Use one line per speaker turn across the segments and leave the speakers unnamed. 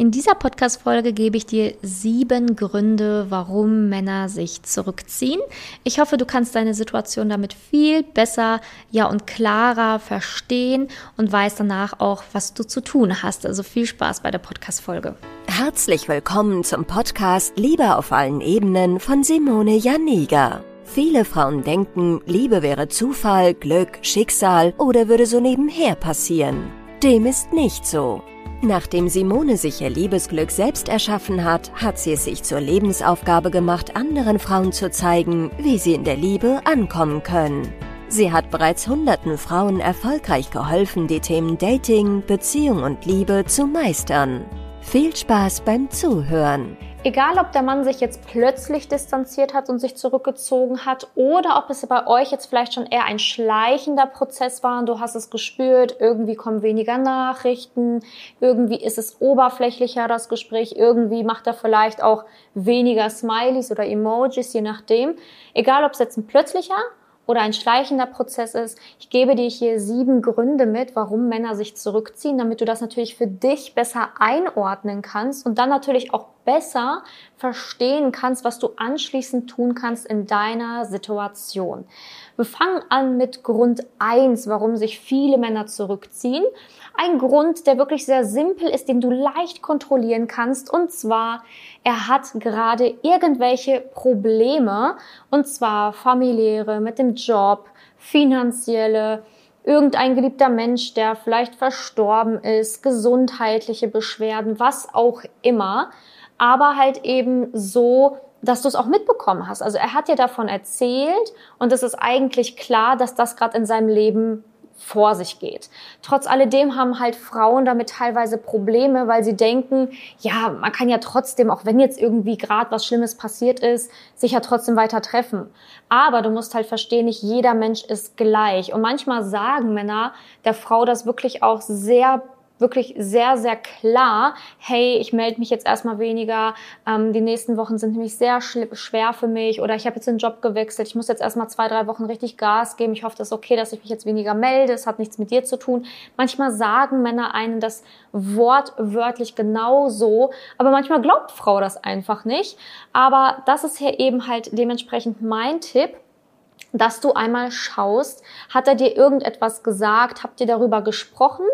In dieser Podcast-Folge gebe ich dir 7 Gründe, warum Männer sich zurückziehen. Ich hoffe, du kannst deine Situation damit viel besser, und klarer verstehen und weißt danach auch, was du zu tun hast. Also viel Spaß bei der Podcast-Folge.
Herzlich willkommen zum Podcast Liebe auf allen Ebenen von Simone Janiga. Viele Frauen denken, Liebe wäre Zufall, Glück, Schicksal oder würde so nebenher passieren. Dem ist nicht so. Nachdem Simone sich ihr Liebesglück selbst erschaffen hat, hat sie es sich zur Lebensaufgabe gemacht, anderen Frauen zu zeigen, wie sie in der Liebe ankommen können. Sie hat bereits hunderten Frauen erfolgreich geholfen, die Themen Dating, Beziehung und Liebe zu meistern. Viel Spaß beim Zuhören!
Egal, ob der Mann sich jetzt plötzlich distanziert hat und sich zurückgezogen hat oder ob es bei euch jetzt vielleicht schon eher ein schleichender Prozess war und du hast es gespürt, irgendwie kommen weniger Nachrichten, irgendwie ist es oberflächlicher, das Gespräch, irgendwie macht er vielleicht auch weniger Smileys oder Emojis, je nachdem. Egal, ob es jetzt ein plötzlicher oder ein schleichender Prozess ist. Ich gebe dir hier 7 Gründe mit, warum Männer sich zurückziehen, damit du das natürlich für dich besser einordnen kannst und dann natürlich auch besser verstehen kannst, was du anschließend tun kannst in deiner Situation. Wir fangen an mit Grund 1, warum sich viele Männer zurückziehen. Ein Grund, der wirklich sehr simpel ist, den du leicht kontrollieren kannst, und zwar, er hat gerade irgendwelche Probleme, und zwar familiäre, mit dem Job, finanzielle, irgendein geliebter Mensch, der vielleicht verstorben ist, gesundheitliche Beschwerden, was auch immer, aber halt eben so, dass du es auch mitbekommen hast. Also er hat dir davon erzählt und es ist eigentlich klar, dass das gerade in seinem Leben vor sich geht. Trotz alledem haben halt Frauen damit teilweise Probleme, weil sie denken, ja, man kann ja trotzdem, auch wenn jetzt irgendwie gerade was Schlimmes passiert ist, sich ja trotzdem weiter treffen. Aber du musst halt verstehen, nicht jeder Mensch ist gleich. Und manchmal sagen Männer der Frau das wirklich auch wirklich sehr, sehr klar, hey, ich melde mich jetzt erstmal weniger, die nächsten Wochen sind nämlich sehr schwer für mich oder ich habe jetzt den Job gewechselt, ich muss jetzt erstmal 2-3 Wochen richtig Gas geben, ich hoffe, das ist okay, dass ich mich jetzt weniger melde, es hat nichts mit dir zu tun. Manchmal sagen Männer einen das wortwörtlich genauso, aber manchmal glaubt Frau das einfach nicht. Aber das ist hier eben halt dementsprechend mein Tipp, dass du einmal schaust, hat er dir irgendetwas gesagt, habt ihr darüber gesprochen?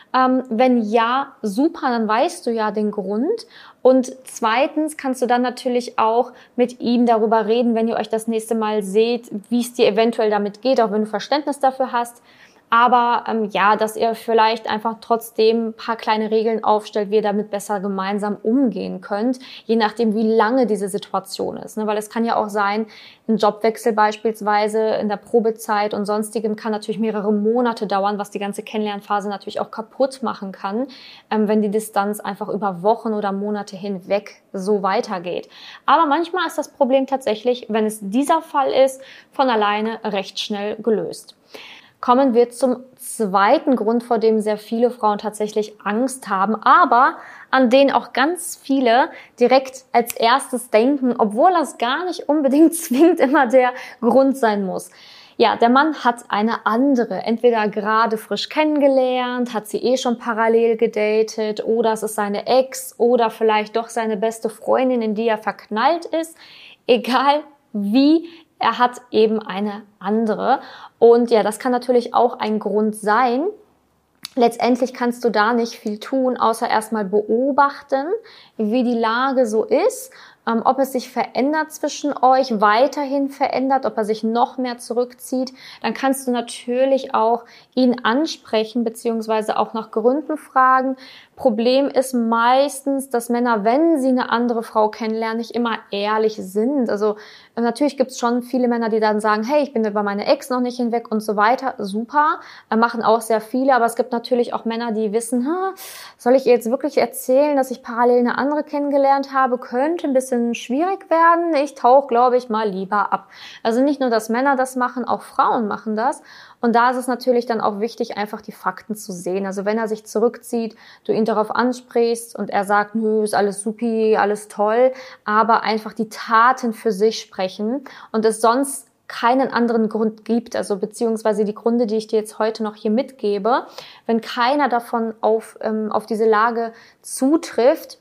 Wenn ja, super, dann weißt du ja den Grund. Und zweitens kannst du dann natürlich auch mit ihm darüber reden, wenn ihr euch das nächste Mal seht, wie es dir eventuell damit geht, auch wenn du Verständnis dafür hast. Aber dass ihr vielleicht einfach trotzdem ein paar kleine Regeln aufstellt, wie ihr damit besser gemeinsam umgehen könnt, je nachdem, wie lange diese Situation ist. Weil es kann ja auch sein, ein Jobwechsel beispielsweise in der Probezeit und sonstigem kann natürlich mehrere Monate dauern, was die ganze Kennenlernphase natürlich auch kaputt machen kann, wenn die Distanz einfach über Wochen oder Monate hinweg so weitergeht. Aber manchmal ist das Problem tatsächlich, wenn es dieser Fall ist, von alleine recht schnell gelöst. Kommen wir zum zweiten Grund, vor dem sehr viele Frauen tatsächlich Angst haben, aber an den auch ganz viele direkt als erstes denken, obwohl das gar nicht unbedingt zwingend immer der Grund sein muss. Ja, der Mann hat eine andere, entweder gerade frisch kennengelernt, hat sie schon parallel gedatet oder es ist seine Ex oder vielleicht doch seine beste Freundin, in die er verknallt ist. Egal wie, er hat eben eine andere. Und ja, das kann natürlich auch ein Grund sein. Letztendlich kannst du da nicht viel tun, außer erstmal beobachten, wie die Lage so ist, ob es sich verändert zwischen euch, weiterhin verändert, ob er sich noch mehr zurückzieht. Dann kannst du natürlich auch ihn ansprechen, beziehungsweise auch nach Gründen fragen. Problem ist meistens, dass Männer, wenn sie eine andere Frau kennenlernen, nicht immer ehrlich sind. Also natürlich gibt es schon viele Männer, die dann sagen, hey, ich bin über meine Ex noch nicht hinweg und so weiter. Super, machen auch sehr viele. Aber es gibt natürlich auch Männer, die wissen, soll ich ihr jetzt wirklich erzählen, dass ich parallel eine andere kennengelernt habe? Könnte ein bisschen schwierig werden. Ich tauche, glaube ich, mal lieber ab. Also nicht nur, dass Männer das machen, auch Frauen machen das. Und da ist es natürlich dann auch wichtig, einfach die Fakten zu sehen. Also wenn er sich zurückzieht, du ihn darauf ansprichst und er sagt, nö, ist alles supi, alles toll, aber einfach die Taten für sich sprechen und es sonst keinen anderen Grund gibt, also beziehungsweise die Gründe, die ich dir jetzt heute noch hier mitgebe, wenn keiner davon auf diese Lage zutrifft,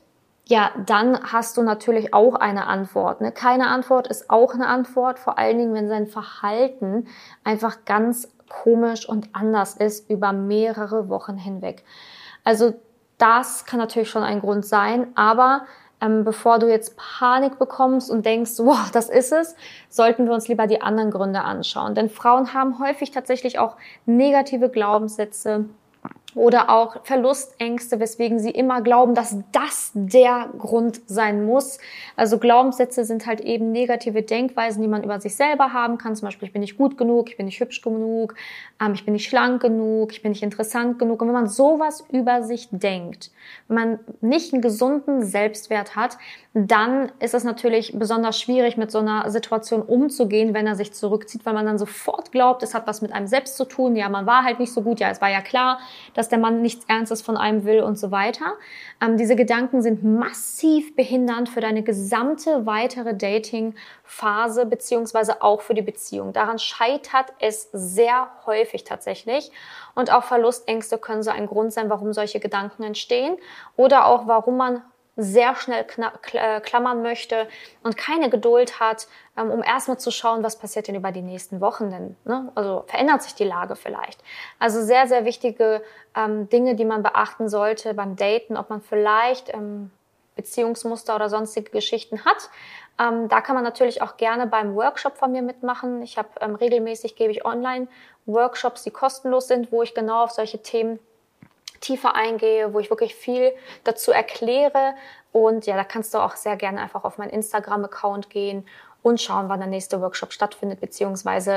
ja, dann hast du natürlich auch eine Antwort. Ne? Keine Antwort ist auch eine Antwort, vor allen Dingen, wenn sein Verhalten einfach ganz komisch und anders ist über mehrere Wochen hinweg. Also das kann natürlich schon ein Grund sein, aber bevor du jetzt Panik bekommst und denkst, wow, das ist es, sollten wir uns lieber die anderen Gründe anschauen. Denn Frauen haben häufig tatsächlich auch negative Glaubenssätze oder auch Verlustängste, weswegen sie immer glauben, dass das der Grund sein muss. Also Glaubenssätze sind halt eben negative Denkweisen, die man über sich selber haben kann. Zum Beispiel, ich bin nicht gut genug, ich bin nicht hübsch genug, ich bin nicht schlank genug, ich bin nicht interessant genug. Und wenn man sowas über sich denkt, wenn man nicht einen gesunden Selbstwert hat, dann ist es natürlich besonders schwierig, mit so einer Situation umzugehen, wenn er sich zurückzieht, weil man dann sofort glaubt, es hat was mit einem selbst zu tun. Ja, man war halt nicht so gut. Ja, es war ja klar, dass der Mann nichts Ernstes von einem will und so weiter. Diese Gedanken sind massiv behindernd für deine gesamte weitere Dating-Phase beziehungsweise auch für die Beziehung. Daran scheitert es sehr häufig tatsächlich. Und auch Verlustängste können so ein Grund sein, warum solche Gedanken entstehen oder auch warum man sehr schnell klammern möchte und keine Geduld hat, um erstmal zu schauen, was passiert denn über die nächsten Wochen denn. Ne? Also verändert sich die Lage vielleicht. Also sehr, sehr wichtige Dinge, die man beachten sollte beim Daten, ob man vielleicht Beziehungsmuster oder sonstige Geschichten hat. Da kann man natürlich auch gerne beim Workshop von mir mitmachen. Ich habe regelmäßig, gebe ich Online-Workshops, die kostenlos sind, wo ich genau auf solche Themen tiefer eingehe, wo ich wirklich viel dazu erkläre. Und ja, da kannst du auch sehr gerne einfach auf meinen Instagram-Account gehen und schauen, wann der nächste Workshop stattfindet, beziehungsweise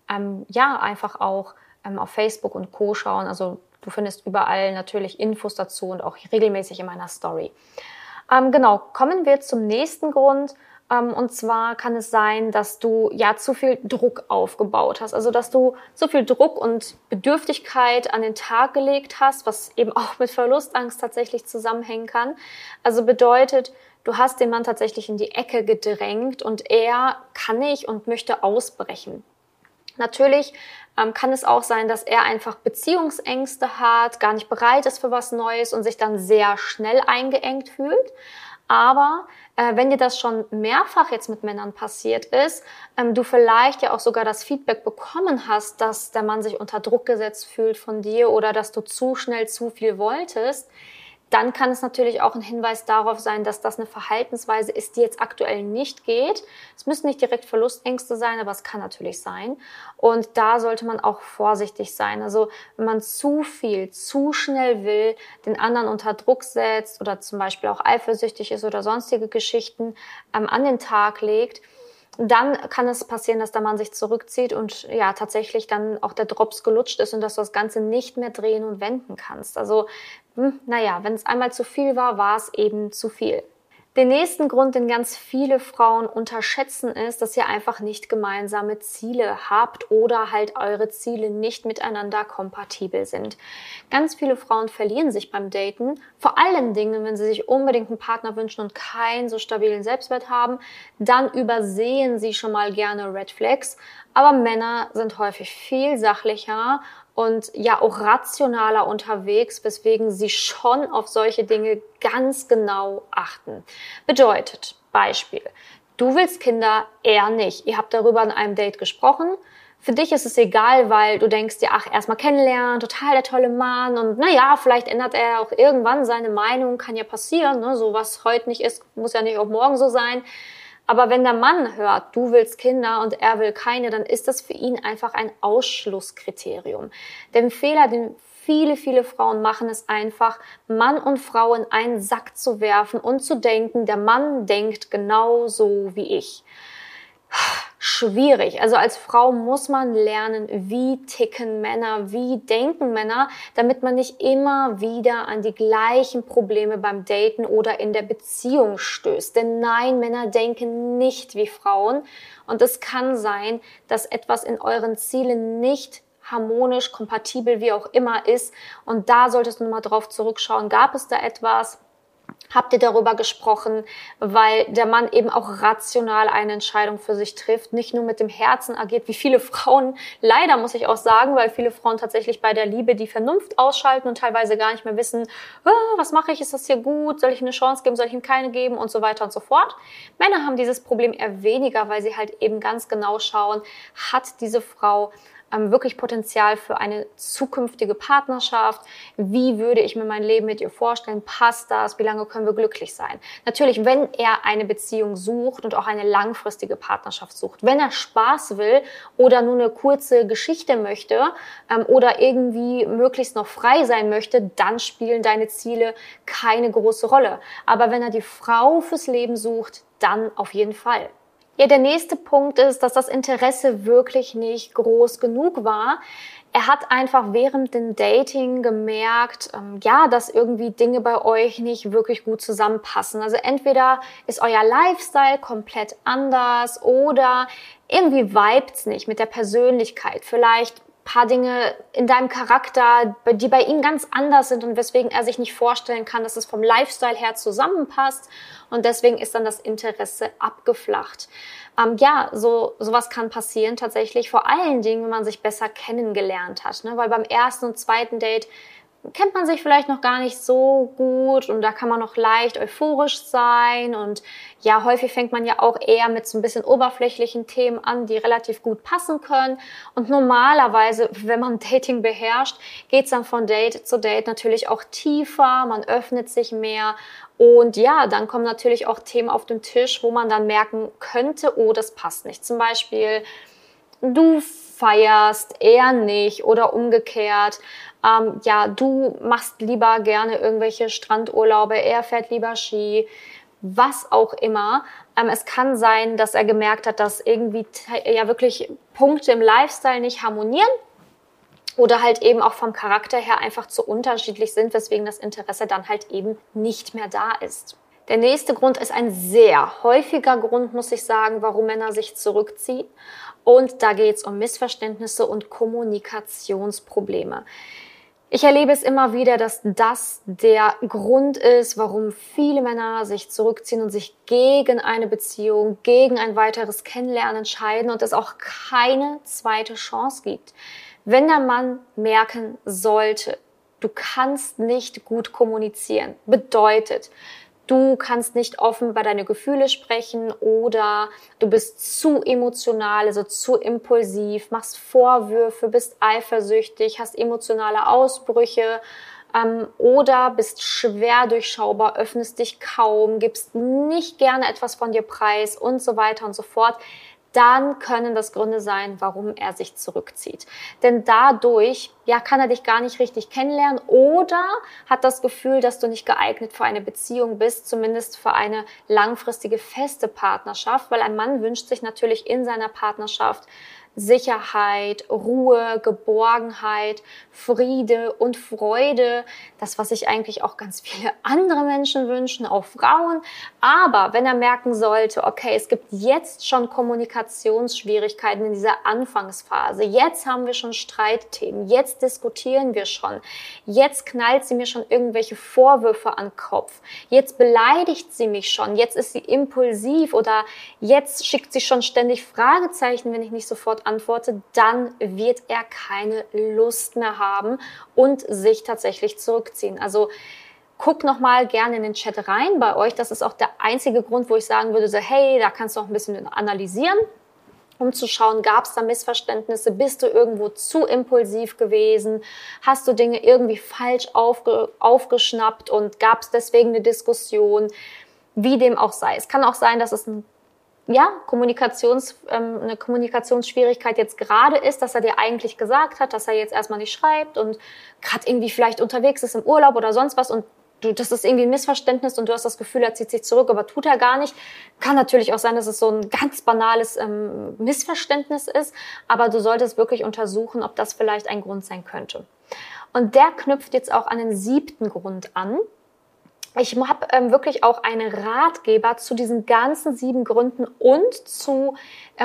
ja, einfach auch auf Facebook und Co. schauen. Also du findest überall natürlich Infos dazu und auch regelmäßig in meiner Story. Genau, kommen wir zum nächsten Grund. Und zwar kann es sein, dass du ja zu viel Druck aufgebaut hast. Also dass du zu viel Druck und Bedürftigkeit an den Tag gelegt hast, was eben auch mit Verlustangst tatsächlich zusammenhängen kann. Also bedeutet, du hast den Mann tatsächlich in die Ecke gedrängt und er kann nicht und möchte ausbrechen. Natürlich kann es auch sein, dass er einfach Beziehungsängste hat, gar nicht bereit ist für was Neues und sich dann sehr schnell eingeengt fühlt. Aber wenn dir das schon mehrfach jetzt mit Männern passiert ist, du vielleicht ja auch sogar das Feedback bekommen hast, dass der Mann sich unter Druck gesetzt fühlt von dir oder dass du zu schnell zu viel wolltest, dann kann es natürlich auch ein Hinweis darauf sein, dass das eine Verhaltensweise ist, die jetzt aktuell nicht geht. Es müssen nicht direkt Verlustängste sein, aber es kann natürlich sein. Und da sollte man auch vorsichtig sein. Also wenn man zu viel, zu schnell will, den anderen unter Druck setzt oder zum Beispiel auch eifersüchtig ist oder sonstige Geschichten an den Tag legt, dann kann es passieren, dass der Mann sich zurückzieht und ja tatsächlich dann auch der Drops gelutscht ist und dass du das Ganze nicht mehr drehen und wenden kannst. Also naja, wenn es einmal zu viel war, war es eben zu viel. Den nächsten Grund, den ganz viele Frauen unterschätzen, ist, dass ihr einfach nicht gemeinsame Ziele habt oder halt eure Ziele nicht miteinander kompatibel sind. Ganz viele Frauen verlieren sich beim Daten, vor allen Dingen, wenn sie sich unbedingt einen Partner wünschen und keinen so stabilen Selbstwert haben, dann übersehen sie schon mal gerne Red Flags, aber Männer sind häufig viel sachlicher und ja auch rationaler unterwegs, weswegen sie schon auf solche Dinge ganz genau achten. Bedeutet, Beispiel, du willst Kinder, er nicht. Ihr habt darüber in einem Date gesprochen. Für dich ist es egal, weil du denkst dir, ach, erstmal kennenlernen, total der tolle Mann und naja, vielleicht ändert er auch irgendwann seine Meinung, kann ja passieren, ne? So was heute nicht ist, muss ja nicht auch morgen so sein. Aber wenn der Mann hört, du willst Kinder und er will keine, dann ist das für ihn einfach ein Ausschlusskriterium. Der Fehler, den viele, viele Frauen machen, ist einfach, Mann und Frau in einen Sack zu werfen und zu denken, der Mann denkt genauso wie ich. Schwierig. Also als Frau muss man lernen, wie ticken Männer, wie denken Männer, damit man nicht immer wieder an die gleichen Probleme beim Daten oder in der Beziehung stößt. Denn nein, Männer denken nicht wie Frauen. Und es kann sein, dass etwas in euren Zielen nicht harmonisch, kompatibel, wie auch immer ist. Und da solltest du mal drauf zurückschauen. Gab es da etwas? Habt ihr darüber gesprochen, weil der Mann eben auch rational eine Entscheidung für sich trifft, nicht nur mit dem Herzen agiert, wie viele Frauen, leider muss ich auch sagen, weil viele Frauen tatsächlich bei der Liebe die Vernunft ausschalten und teilweise gar nicht mehr wissen, was mache ich, ist das hier gut, soll ich ihm eine Chance geben, soll ich ihm keine geben und so weiter und so fort. Männer haben dieses Problem eher weniger, weil sie halt eben ganz genau schauen, hat diese Frau wirklich Potenzial für eine zukünftige Partnerschaft? Wie würde ich mir mein Leben mit ihr vorstellen? Passt das? Wie lange können wir glücklich sein? Natürlich, wenn er eine Beziehung sucht und auch eine langfristige Partnerschaft sucht, wenn er Spaß will oder nur eine kurze Geschichte möchte oder irgendwie möglichst noch frei sein möchte, dann spielen deine Ziele keine große Rolle. Aber wenn er die Frau fürs Leben sucht, dann auf jeden Fall. Ja, der nächste Punkt ist, dass das Interesse wirklich nicht groß genug war. Er hat einfach während dem Dating gemerkt, dass irgendwie Dinge bei euch nicht wirklich gut zusammenpassen. Also entweder ist euer Lifestyle komplett anders oder irgendwie vibet's nicht mit der Persönlichkeit. Vielleicht paar Dinge in deinem Charakter, die bei ihm ganz anders sind und weswegen er sich nicht vorstellen kann, dass es vom Lifestyle her zusammenpasst und deswegen ist dann das Interesse abgeflacht. Sowas kann passieren tatsächlich, vor allen Dingen, wenn man sich besser kennengelernt hat, ne? Weil beim ersten und zweiten Date kennt man sich vielleicht noch gar nicht so gut und da kann man noch leicht euphorisch sein und ja, häufig fängt man ja auch eher mit so ein bisschen oberflächlichen Themen an, die relativ gut passen können und normalerweise, wenn man Dating beherrscht, geht's dann von Date zu Date natürlich auch tiefer, man öffnet sich mehr und ja, dann kommen natürlich auch Themen auf den Tisch, wo man dann merken könnte, oh, das passt nicht. Zum Beispiel, du feierst, er nicht oder umgekehrt. Du machst lieber gerne irgendwelche Strandurlaube, er fährt lieber Ski, was auch immer. Es kann sein, dass er gemerkt hat, dass irgendwie wirklich Punkte im Lifestyle nicht harmonieren oder halt eben auch vom Charakter her einfach zu unterschiedlich sind, weswegen das Interesse dann halt eben nicht mehr da ist. Der nächste Grund ist ein sehr häufiger Grund, muss ich sagen, warum Männer sich zurückziehen. Und da geht es um Missverständnisse und Kommunikationsprobleme. Ich erlebe es immer wieder, dass das der Grund ist, warum viele Männer sich zurückziehen und sich gegen eine Beziehung, gegen ein weiteres Kennenlernen entscheiden und es auch keine zweite Chance gibt. Wenn der Mann merken sollte, du kannst nicht gut kommunizieren, bedeutet, du kannst nicht offen über deine Gefühle sprechen oder du bist zu emotional, also zu impulsiv, machst Vorwürfe, bist eifersüchtig, hast emotionale Ausbrüche oder bist schwer durchschaubar, öffnest dich kaum, gibst nicht gerne etwas von dir preis und so weiter und so fort. Dann können das Gründe sein, warum er sich zurückzieht. Denn dadurch, kann er dich gar nicht richtig kennenlernen oder hat das Gefühl, dass du nicht geeignet für eine Beziehung bist, zumindest für eine langfristige, feste Partnerschaft, weil ein Mann wünscht sich natürlich in seiner Partnerschaft Sicherheit, Ruhe, Geborgenheit, Friede und Freude. Das, was sich eigentlich auch ganz viele andere Menschen wünschen, auch Frauen. Aber wenn er merken sollte, okay, es gibt jetzt schon Kommunikationsschwierigkeiten in dieser Anfangsphase. Jetzt haben wir schon Streitthemen. Jetzt diskutieren wir schon. Jetzt knallt sie mir schon irgendwelche Vorwürfe an den Kopf. Jetzt beleidigt sie mich schon. Jetzt ist sie impulsiv oder jetzt schickt sie schon ständig Fragezeichen, wenn ich nicht sofort antworte, dann wird er keine Lust mehr haben und sich tatsächlich zurückziehen. Also guck nochmal gerne in den Chat rein bei euch. Das ist auch der einzige Grund, wo ich sagen würde, so hey, da kannst du auch ein bisschen analysieren, um zu schauen, gab es da Missverständnisse, bist du irgendwo zu impulsiv gewesen, hast du Dinge irgendwie falsch aufgeschnappt und gab es deswegen eine Diskussion, wie dem auch sei. Es kann auch sein, dass es eine Kommunikationsschwierigkeit jetzt gerade ist, dass er dir eigentlich gesagt hat, dass er jetzt erstmal nicht schreibt und gerade irgendwie vielleicht unterwegs ist im Urlaub oder sonst was und das ist irgendwie ein Missverständnis und du hast das Gefühl, er zieht sich zurück, aber tut er gar nicht. Kann natürlich auch sein, dass es so ein ganz banales Missverständnis ist, aber du solltest wirklich untersuchen, ob das vielleicht ein Grund sein könnte. Und der knüpft jetzt auch an den 7. Grund an. Ich habe wirklich auch einen Ratgeber zu diesen ganzen 7 Gründen und zu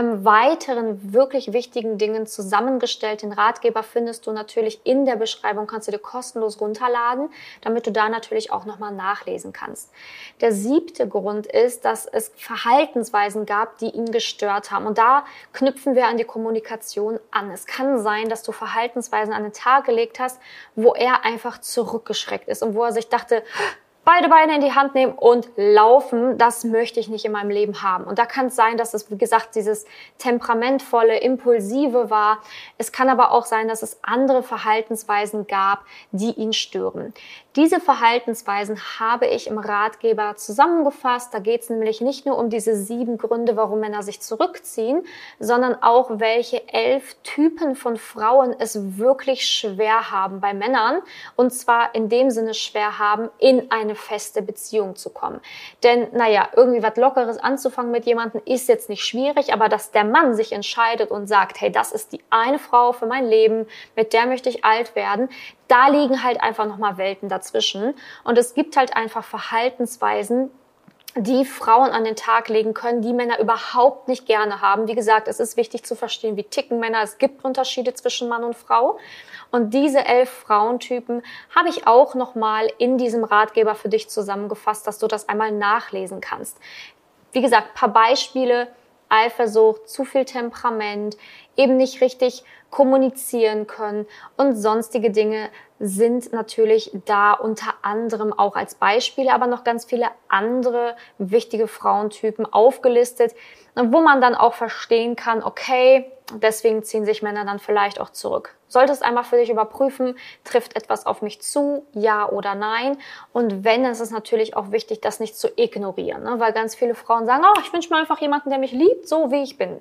weiteren wirklich wichtigen Dingen zusammengestellt. Den Ratgeber findest du natürlich in der Beschreibung, kannst du dir kostenlos runterladen, damit du da natürlich auch nochmal nachlesen kannst. Der 7. Grund ist, dass es Verhaltensweisen gab, die ihn gestört haben. Und da knüpfen wir an die Kommunikation an. Es kann sein, dass du Verhaltensweisen an den Tag gelegt hast, wo er einfach zurückgeschreckt ist und wo er sich dachte, beide Beine in die Hand nehmen und laufen, das möchte ich nicht in meinem Leben haben. Und da kann es sein, dass es, wie gesagt, dieses temperamentvolle, impulsive war. Es kann aber auch sein, dass es andere Verhaltensweisen gab, die ihn stören. Diese Verhaltensweisen habe ich im Ratgeber zusammengefasst. Da geht es nämlich nicht nur um diese 7 Gründe, warum Männer sich zurückziehen, sondern auch, welche 11 Typen von Frauen es wirklich schwer haben bei Männern. Und zwar in dem Sinne schwer haben, in eine feste Beziehung zu kommen. Denn, irgendwie was Lockeres anzufangen mit jemandem ist jetzt nicht schwierig, aber dass der Mann sich entscheidet und sagt, hey, das ist die eine Frau für mein Leben, mit der möchte ich alt werden, da liegen halt einfach nochmal Welten dazwischen. Und es gibt halt einfach Verhaltensweisen, die Frauen an den Tag legen können, die Männer überhaupt nicht gerne haben. Wie gesagt, es ist wichtig zu verstehen, wie ticken Männer. Es gibt Unterschiede zwischen Mann und Frau. Und diese 11 Frauentypen habe ich auch nochmal in diesem Ratgeber für dich zusammengefasst, dass du das einmal nachlesen kannst. Wie gesagt, ein paar Beispiele: Eifersucht, zu viel Temperament, eben nicht richtig kommunizieren können und sonstige Dinge sind natürlich da unter anderem auch als Beispiele, aber noch ganz viele andere wichtige Frauentypen aufgelistet, wo man dann auch verstehen kann, okay, deswegen ziehen sich Männer dann vielleicht auch zurück. Solltest einmal für dich überprüfen, trifft etwas auf mich zu, ja oder nein? Und wenn, ist es natürlich auch wichtig, das nicht zu ignorieren, ne? Weil ganz viele Frauen sagen, ich wünsche mir einfach jemanden, der mich liebt, so wie ich bin.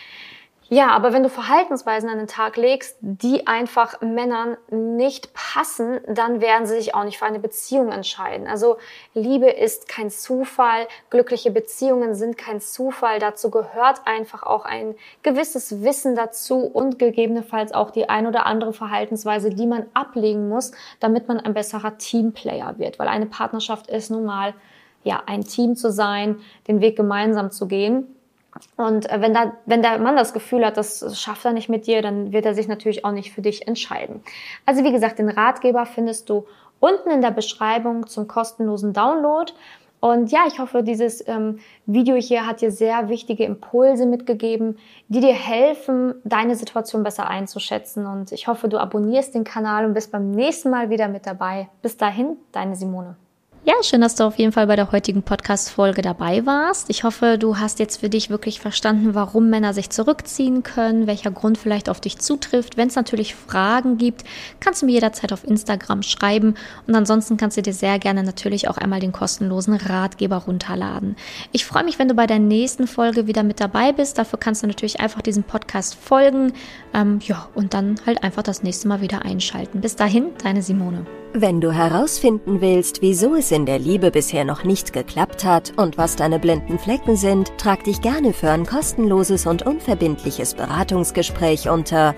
Ja, aber wenn du Verhaltensweisen an den Tag legst, die einfach Männern nicht passen, dann werden sie sich auch nicht für eine Beziehung entscheiden. Also Liebe ist kein Zufall, glückliche Beziehungen sind kein Zufall. Dazu gehört einfach auch ein gewisses Wissen dazu und gegebenenfalls auch die ein oder andere Verhaltensweise, die man ablegen muss, damit man ein besserer Teamplayer wird. Weil eine Partnerschaft ist nun mal, ein Team zu sein, den Weg gemeinsam zu gehen. Und wenn der Mann das Gefühl hat, das schafft er nicht mit dir, dann wird er sich natürlich auch nicht für dich entscheiden. Also wie gesagt, den Ratgeber findest du unten in der Beschreibung zum kostenlosen Download. Und ja, ich hoffe, dieses Video hier hat dir sehr wichtige Impulse mitgegeben, die dir helfen, deine Situation besser einzuschätzen. Und ich hoffe, du abonnierst den Kanal und bist beim nächsten Mal wieder mit dabei. Bis dahin, deine Simone.
Ja, schön, dass du auf jeden Fall bei der heutigen Podcast-Folge dabei warst. Ich hoffe, du hast jetzt für dich wirklich verstanden, warum Männer sich zurückziehen können, welcher Grund vielleicht auf dich zutrifft. Wenn es natürlich Fragen gibt, kannst du mir jederzeit auf Instagram schreiben. Und ansonsten kannst du dir sehr gerne natürlich auch einmal den kostenlosen Ratgeber runterladen. Ich freue mich, wenn du bei der nächsten Folge wieder mit dabei bist. Dafür kannst du natürlich einfach diesem Podcast folgen. Und dann halt einfach das nächste Mal wieder einschalten. Bis dahin, deine Simone.
Wenn du herausfinden willst, wieso es in der Liebe bisher noch nicht geklappt hat und was deine blinden Flecken sind, trag dich gerne für ein kostenloses und unverbindliches Beratungsgespräch unter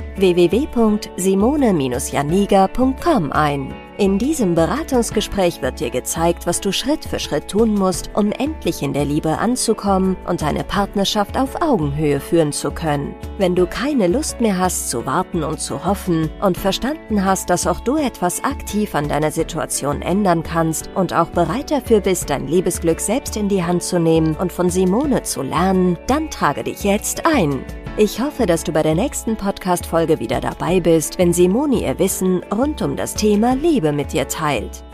www.simone-janiga.com ein. In diesem Beratungsgespräch wird dir gezeigt, was du Schritt für Schritt tun musst, um endlich in der Liebe anzukommen und deine Partnerschaft auf Augenhöhe führen zu können. Wenn du keine Lust mehr hast zu warten und zu hoffen und verstanden hast, dass auch du etwas aktiv an deiner Situation ändern kannst und auch bereit dafür bist, dein Liebesglück selbst in die Hand zu nehmen und von Simone zu lernen, dann trage dich jetzt ein. Ich hoffe, dass du bei der nächsten Podcast-Folge wieder dabei bist, wenn Simone ihr Wissen rund um das Thema Liebe mit dir teilt.